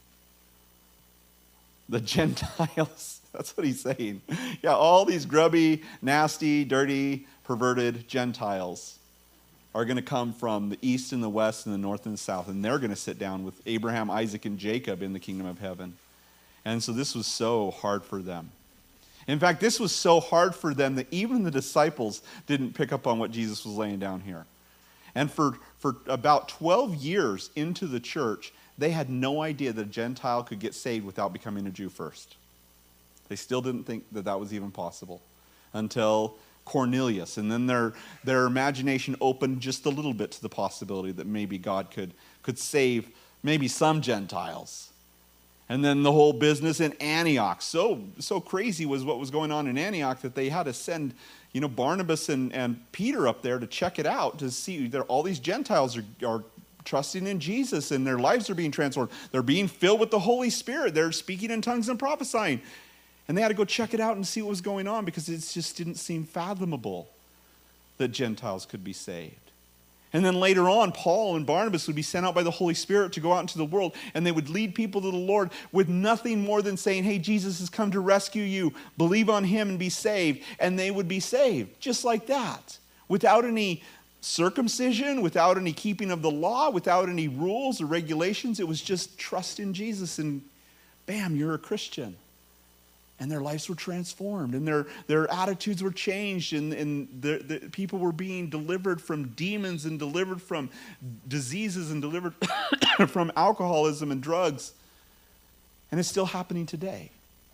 The Gentiles. That's what he's saying. Yeah, all these grubby, nasty, dirty, perverted Gentiles are going to come from the east and the west and the north and the south, and they're going to sit down with Abraham, Isaac, and Jacob in the kingdom of heaven. And so this was so hard for them. In fact, this was so hard for them that even the disciples didn't pick up on what Jesus was laying down here. And for, for about twelve years into the church, they had no idea that a Gentile could get saved without becoming a Jew first. They still didn't think that that was even possible until Cornelius. And then their, their imagination opened just a little bit to the possibility that maybe God could, could save maybe some Gentiles. And then the whole business in Antioch. So, so crazy was what was going on in Antioch that they had to send, you know, Barnabas and, and Peter up there to check it out, to see that all these Gentiles are, are trusting in Jesus and their lives are being transformed. They're being filled with the Holy Spirit. They're speaking in tongues and prophesying. And they had to go check it out and see what was going on because it just didn't seem fathomable that Gentiles could be saved. And then later on, Paul and Barnabas would be sent out by the Holy Spirit to go out into the world, and they would lead people to the Lord with nothing more than saying, hey, Jesus has come to rescue you. Believe on him and be saved. And they would be saved just like that, without any circumcision, without any keeping of the law, without any rules or regulations. It was just trust in Jesus, and bam, you're a Christian. and their lives were transformed, and their, their attitudes were changed, and, and the, the people were being delivered from demons and delivered from diseases and delivered from alcoholism and drugs. And it's still happening today.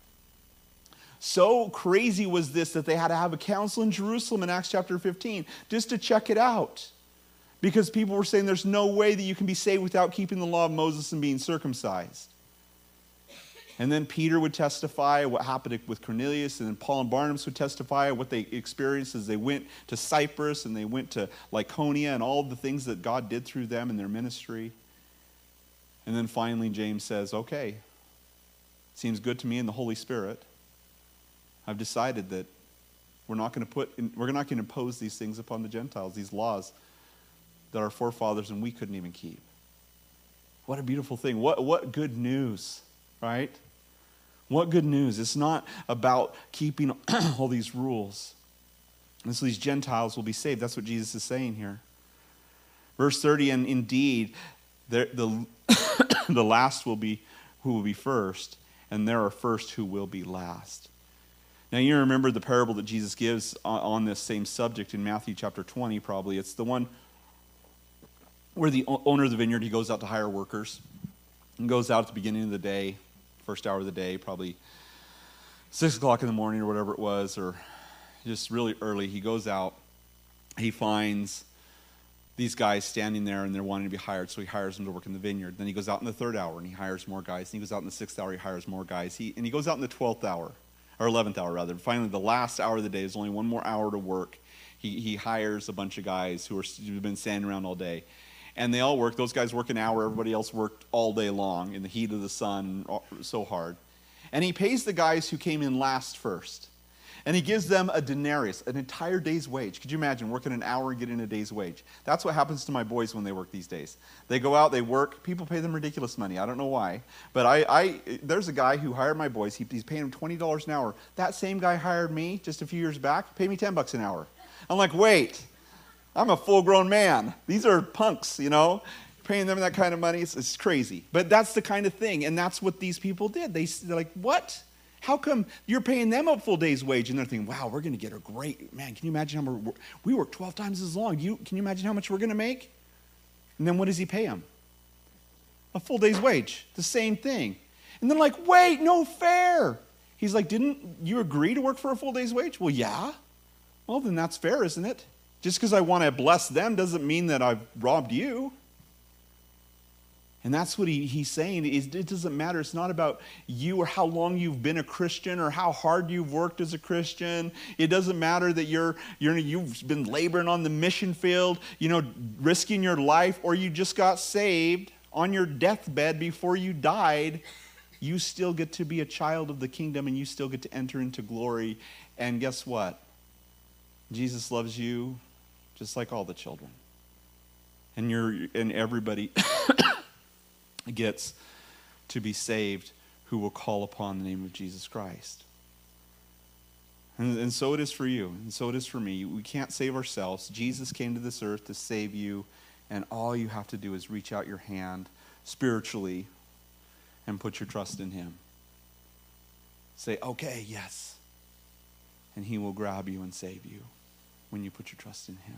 So crazy was this that they had to have a council in Jerusalem in Acts chapter fifteen just to check it out. Because people were saying there's no way that you can be saved without keeping the law of Moses and being circumcised. And then Peter would testify what happened with Cornelius, and then Paul and Barnabas would testify what they experienced as they went to Cyprus and they went to Lycaonia and all the things that God did through them in their ministry. And then finally James says, okay, seems good to me in the Holy Spirit. I've decided that we're not going to put, in, we're not going to impose these things upon the Gentiles, these laws that our forefathers and we couldn't even keep. What a beautiful thing. What, what good news, right? What good news. It's not about keeping all these rules. And so these Gentiles will be saved. That's what Jesus is saying here. Verse thirty, and indeed, the, the, the last will be who will be first, and there are first who will be last. Now, you remember the parable that Jesus gives on, on this same subject in Matthew chapter twenty, probably. It's the one where the owner of the vineyard, he goes out to hire workers and goes out at the beginning of the day, first hour of the day, probably six o'clock in the morning or whatever it was, or just really early. He goes out, he finds these guys standing there and they're wanting to be hired, so he hires them to work in the vineyard. Then he goes out in the third hour and he hires more guys. And he goes out in the sixth hour, he hires more guys. He, and he goes out in the twelfth hour, or eleventh hour rather. Finally, the last hour of the day, is only one more hour to work. He, he hires a bunch of guys who are, who've been standing around all day. And they all work. Those guys work an hour. Everybody else worked all day long in the heat of the sun, so hard. And he pays the guys who came in last first. And he gives them a denarius, an entire day's wage. Could you imagine working an hour and getting a day's wage? That's what happens to my boys when they work these days. They go out, they work. People pay them ridiculous money. I don't know why. But I, I there's a guy who hired my boys. He, he's paying them twenty dollars an hour. That same guy hired me just a few years back, paid me ten bucks an hour. I'm like, wait. I'm a full-grown man. These are punks, you know, paying them that kind of money. It's, it's crazy. But that's the kind of thing, and that's what these people did. They, they're like, what? How come you're paying them a full day's wage? And they're thinking, wow, we're going to get a great, man, can you imagine how we're, we work twelve times as long. You, can you imagine how much we're going to make? And then what does he pay them? A full day's wage. The same thing. And they're like, wait, no fair. He's like, didn't you agree to work for a full day's wage? Well, yeah. Well, then that's fair, isn't it? Just because I want to bless them doesn't mean that I've robbed you. And that's what he, he's saying. It, it doesn't matter. It's not about you or how long you've been a Christian or how hard you've worked as a Christian. It doesn't matter that you're, you're, you've been laboring on the mission field, you know, risking your life, or you just got saved on your deathbed before you died. You still get to be a child of the kingdom, and you still get to enter into glory. And guess what? Jesus loves you just like all the children. And you're and everybody gets to be saved who will call upon the name of Jesus Christ. And, and so it is for you, and so it is for me. We can't save ourselves. Jesus came to this earth to save you, and all you have to do is reach out your hand spiritually and put your trust in him. Say, okay, yes. And he will grab you and save you when you put your trust in him.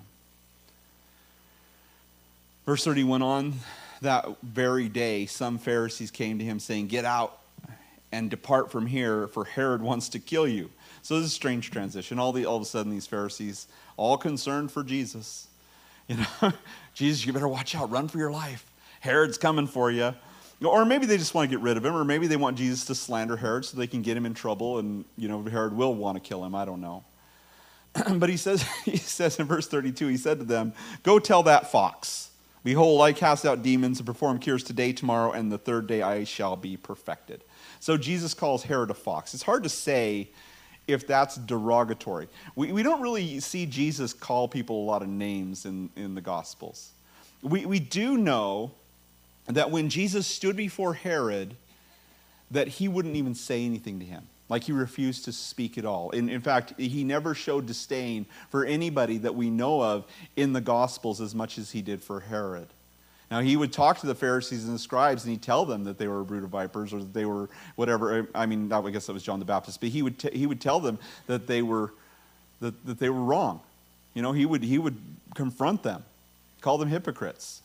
Verse thirty went on, that very day, some Pharisees came to him saying, get out and depart from here, for Herod wants to kill you. So this is a strange transition. All, the, all of a sudden, these Pharisees, all concerned for Jesus. You know, Jesus, you better watch out. Run for your life. Herod's coming for you. Or maybe they just want to get rid of him, or maybe they want Jesus to slander Herod so they can get him in trouble, and, you know, Herod will want to kill him. I don't know. But he says, he says in verse thirty-two, he said to them, go tell that fox, behold, I cast out demons and perform cures today, tomorrow, and the third day I shall be perfected. So Jesus calls Herod a fox. It's hard to say if that's derogatory. We, we don't really see Jesus call people a lot of names in, in the Gospels. We, we do know that when Jesus stood before Herod, that he wouldn't even say anything to him. Like he refused to speak at all. In, in fact, he never showed disdain for anybody that we know of in the Gospels as much as he did for Herod. Now, he would talk to the Pharisees and the scribes, and he'd tell them that they were a brood of vipers, or that they were whatever. I mean, I guess that was John the Baptist, but he would t- he would tell them that they were that, that they were wrong. You know, he would he would confront them, call them hypocrites.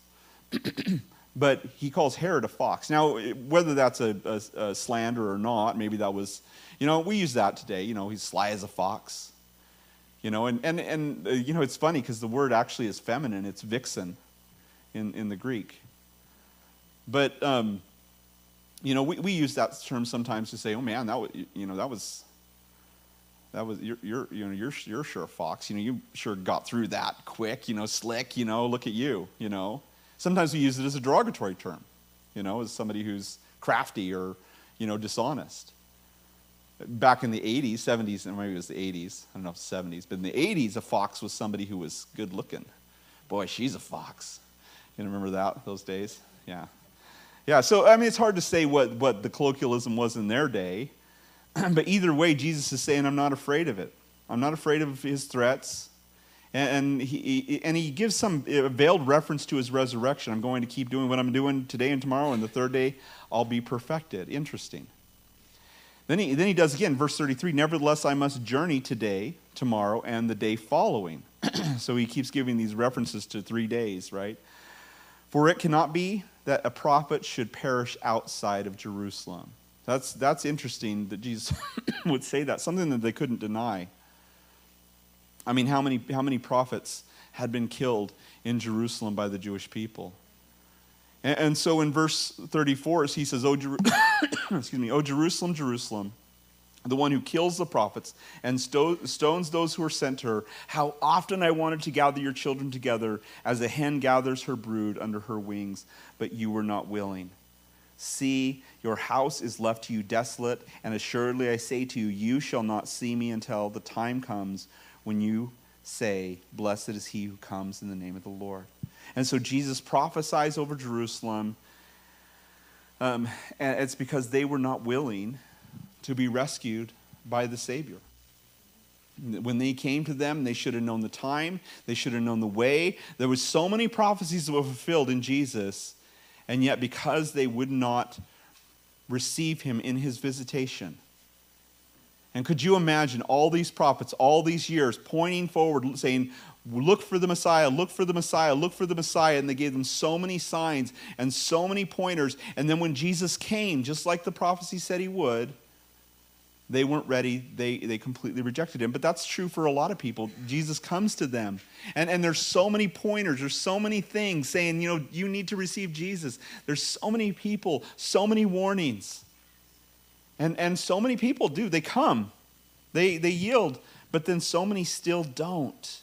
But he calls Herod a fox. Now, whether that's a, a, a slander or not, maybe that was, you know, we use that today. You know, he's sly as a fox. You know, and and and uh, you know, it's funny because the word actually is feminine. It's vixen in, in the Greek. But, um, you know, we, we use that term sometimes to say, oh man, that was, you know, that was, that was, you're, you're, you know, you're, you're sure a fox. You know, you sure got through that quick, you know, slick, you know, look at you, you know. Sometimes we use it as a derogatory term, you know, as somebody who's crafty or, you know, dishonest. Back in the eighties, seventies, and maybe it was the eighties, I don't know if it's seventies, but in the eighties, a fox was somebody who was good looking. Boy, she's a fox. You remember that, those days? Yeah. Yeah, so, I mean, it's hard to say what, what the colloquialism was in their day. But either way, Jesus is saying, I'm not afraid of it. I'm not afraid of his threats. And, and, he, and he gives some veiled reference to his resurrection. I'm going to keep doing what I'm doing today and tomorrow, and the third day I'll be perfected. Interesting. Then he, then he does again, verse thirty-three, nevertheless I must journey today, tomorrow, and the day following. So he keeps giving these references to three days, right? For it cannot be that a prophet should perish outside of Jerusalem. That's, that's interesting that Jesus would say that, something that they couldn't deny. I mean, how many, how many prophets had been killed in Jerusalem by the Jewish people? And, and so in verse thirty-four, he says, "O Jer- excuse me, O Jerusalem, Jerusalem, the one who kills the prophets and sto- stones those who are sent to her. How often I wanted to gather your children together as a hen gathers her brood under her wings, but you were not willing. See, your house is left to you desolate, and assuredly I say to you, you shall not see me until the time comes when you say, blessed is he who comes in the name of the Lord." And so Jesus prophesies over Jerusalem, um, and it's because they were not willing to be rescued by the Savior. When they came to them, they should have known the time. They should have known the way. There were so many prophecies that were fulfilled in Jesus, and yet because they would not receive him in his visitation. And could you imagine all these prophets, all these years, pointing forward, saying, look for the Messiah, look for the Messiah, look for the Messiah. And they gave them so many signs and so many pointers. And then when Jesus came, just like the prophecy said he would, they weren't ready. They, they completely rejected him. But that's true for a lot of people. Jesus comes to them. And, and there's so many pointers. There's so many things saying, you know, you need to receive Jesus. There's so many people, so many warnings. And, and so many people do. They come. They, they yield. But then so many still don't.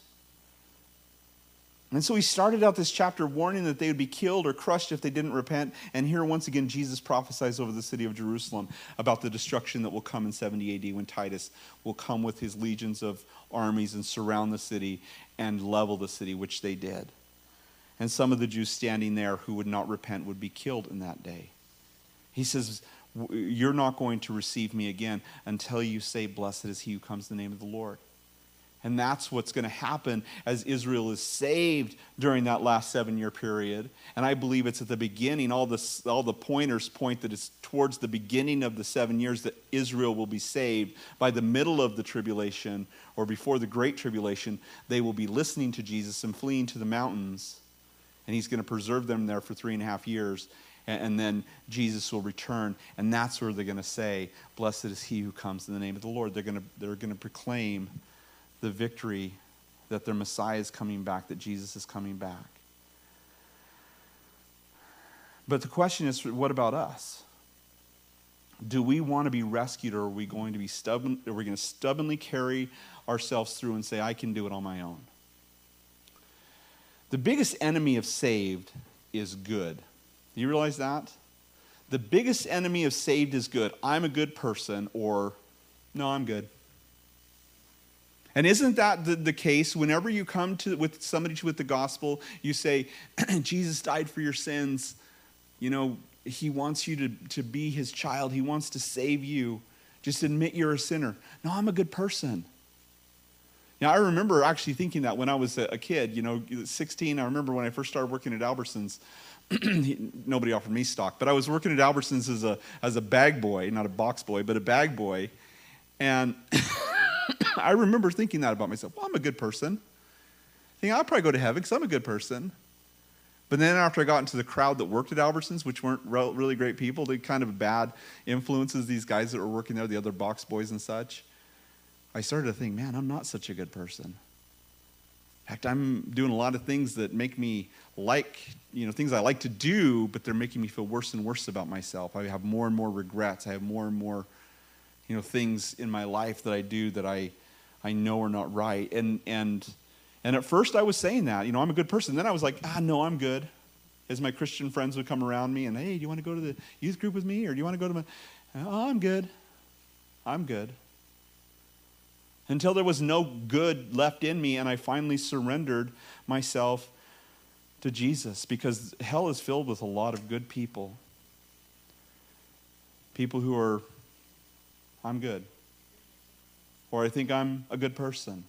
And so he started out this chapter warning that they would be killed or crushed if they didn't repent. And here once again, Jesus prophesies over the city of Jerusalem about the destruction that will come in seventy A D when Titus will come with his legions of armies and surround the city and level the city, which they did. And some of the Jews standing there who would not repent would be killed in that day. He says, you're not going to receive me again until you say, blessed is he who comes in the name of the Lord. And that's what's going to happen as Israel is saved during that last seven-year period. And I believe it's at the beginning. All, this, all the pointers point that it's towards the beginning of the seven years that Israel will be saved. By the middle of the tribulation, or before the great tribulation, they will be listening to Jesus and fleeing to the mountains. And he's going to preserve them there for three and a half years. And, and then Jesus will return. And that's where they're going to say, blessed is he who comes in the name of the Lord. They're going to, they're going to proclaim the victory that their Messiah is coming back, that Jesus is coming back. But the question is, what about us? Do we want to be rescued, or are we going to be stubborn? Are we going to stubbornly carry ourselves through and say, I can do it on my own? The biggest enemy of saved is good. Do you realize that? The biggest enemy of saved is good. I'm a good person, or no, I'm good. And isn't that the, the case whenever you come to with somebody with the gospel, you say, Jesus died for your sins. You know, he wants you to, to be his child. He wants to save you. Just admit you're a sinner. No, I'm a good person. Now, I remember actually thinking that when I was a, a kid, you know, sixteen. I remember when I first started working at Albertsons, he, nobody offered me stock, but I was working at Albertsons as a as a bag boy, not a box boy, but a bag boy. And I remember thinking that about myself. Well, I'm a good person. Thinking I'll probably go to heaven because I'm a good person. But then after I got into the crowd that worked at Albertsons, which weren't re- really great people, they kind of bad influences, these guys that were working there, the other box boys and such, I started to think, man, I'm not such a good person. In fact, I'm doing a lot of things that make me like, you know, things I like to do, but they're making me feel worse and worse about myself. I have more and more regrets. I have more and more, you know, things in my life that I do that I, I know are not right. And and and at first I was saying that, you know, I'm a good person. Then I was like, ah, no, I'm good. As my Christian friends would come around me and, hey, do you want to go to the youth group with me? Or do you want to go to my, oh, I'm good. I'm good. Until there was no good left in me and I finally surrendered myself to Jesus, because hell is filled with a lot of good people. People who are, I'm good. Or I think I'm a good person.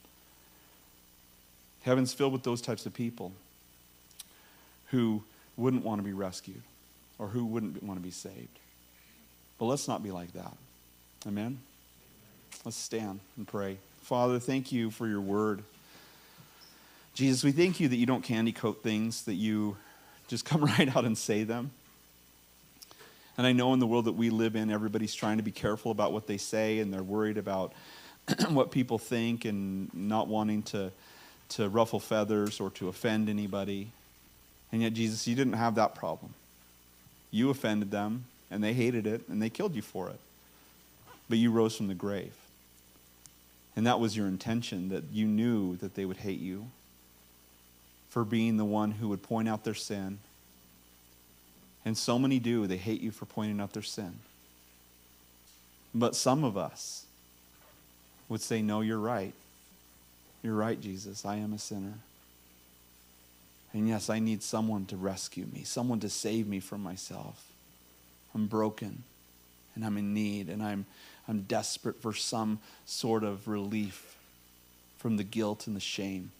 Heaven's filled with those types of people who wouldn't want to be rescued or who wouldn't want to be saved. But let's not be like that. Amen? Let's stand and pray. Father, thank you for your word. Jesus, we thank you that you don't candy coat things, that you just come right out and say them. And I know in the world that we live in, everybody's trying to be careful about what they say, and they're worried about what people think and not wanting to, to ruffle feathers or to offend anybody. And yet, Jesus, you didn't have that problem. You offended them, and they hated it, and they killed you for it. But you rose from the grave. And that was your intention, that you knew that they would hate you for being the one who would point out their sin. And so many do. They hate you for pointing out their sin. But some of us would say, no, you're right. You're right, Jesus. I am a sinner. And yes, I need someone to rescue me, someone to save me from myself. I'm broken, and I'm in need, and I'm I'm desperate for some sort of relief from the guilt and the shame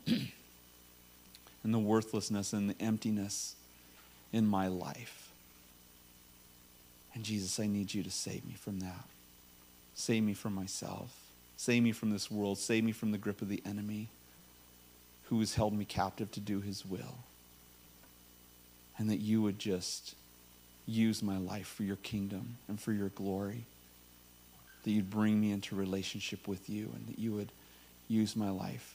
and the worthlessness and the emptiness in my life. And Jesus, I need you to save me from that. Save me from myself. Save me from this world. Save me from the grip of the enemy who has held me captive to do his will. And that you would just use my life for your kingdom and for your glory. That you'd bring me into relationship with you, and that you would use my life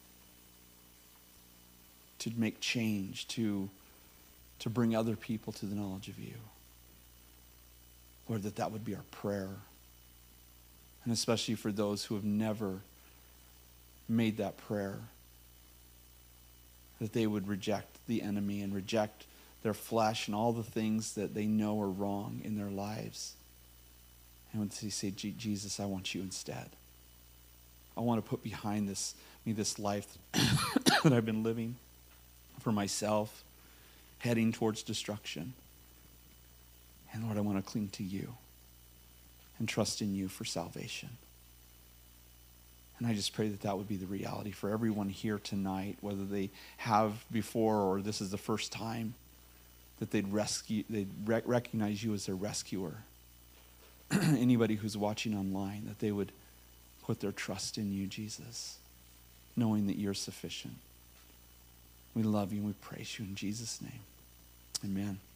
to make change, to, to bring other people to the knowledge of you. Lord, that that would be our prayer. And especially for those who have never made that prayer, that they would reject the enemy and reject their flesh and all the things that they know are wrong in their lives. And when they say, Jesus, I want you instead. I want to put behind this me this life that I've been living for myself, heading towards destruction. And Lord, I want to cling to you and trust in you for salvation. And I just pray that that would be the reality for everyone here tonight, whether they have before or this is the first time, that they'd rescue, they'd rec- recognize you as their rescuer. Anybody who's watching online, that they would put their trust in you, Jesus, knowing that you're sufficient. We love you and we praise you in Jesus' name. Amen.